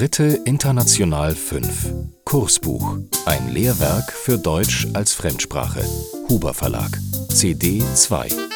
Dritte International 5 Kursbuch. Ein Lehrwerk für Deutsch als Fremdsprache. Huber Verlag. CD 2.